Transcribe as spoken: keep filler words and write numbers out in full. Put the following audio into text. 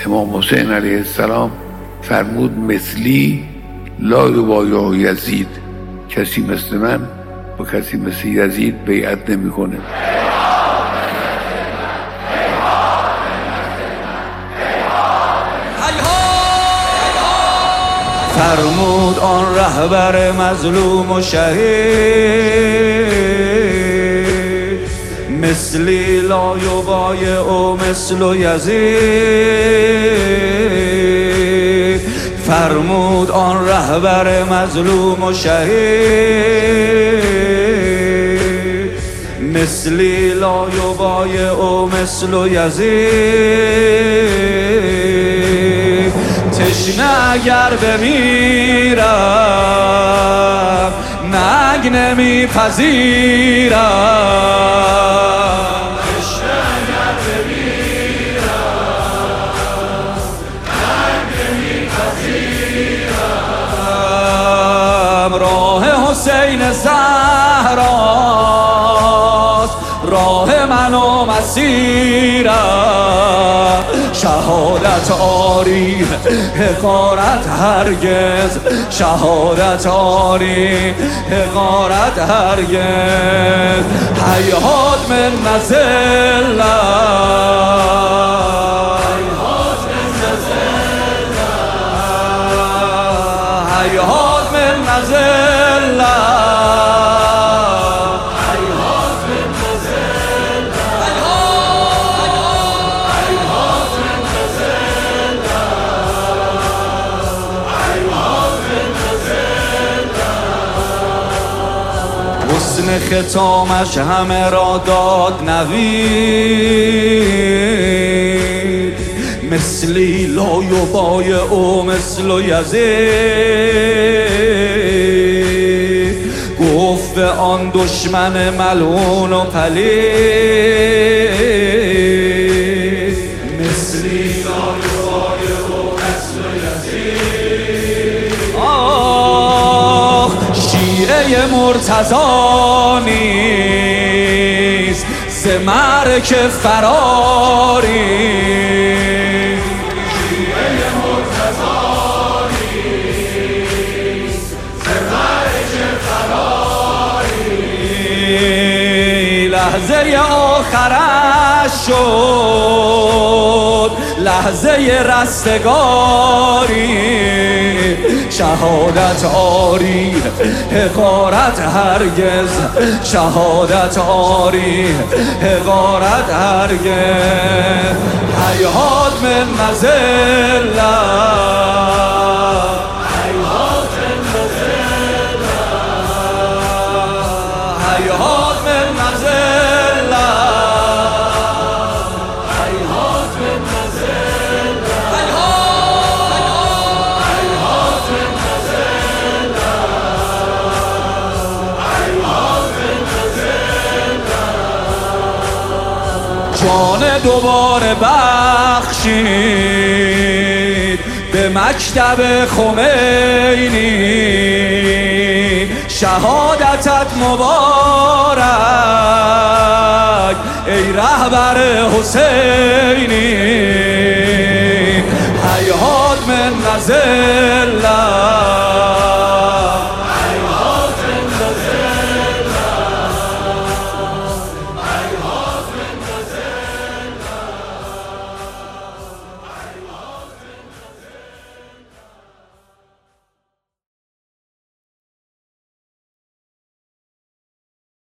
امام حسین علیه السلام فرمود مثلی لا یبایع یزید، کسی مثل من با کسی مثل یزید بیعت نمیکنه. فرمود آن رهبر مظلوم و شهید، مثلی لا یبایع مثل یزید. فرمود آن رهبر مظلوم و شهید، مثلی لا یبایع مثل یزید. تشنه اگر بمیرم نگ نمیپذیرم، تشنه اگر بمیرم نگ نمیپذیرم. راه حسین زهراست راه من و مسیرم، شهادت آری حقارت هرگز، شهادت آری حقارت هرگز. هیهات من نزله، هیهات من نزله، هیهات من نزله، حسن ختامش همه را داد نوید، مثلی لا یبایع مثل یزید. گفت به آن دشمن ملعون و پلید، مثلی لا یبایع مثل یزید. آه شیعه مرتضی نیست ز مرگ فراری، شیعه مرتضی نیست ز مرگ فراری. لحظه آخرش شد لحظه رستگاری، شهادت آری حقارت هرگز، شهادت آری حقارت هرگز. هیهات من نزله، هیهات من نزله، هیهات من نزله، هیهات من نزله، هیهات من جان دوباره بخشید به مکتب خمینی، شهادتت مبارک ای رهبر حسینی. هیهات من نزله،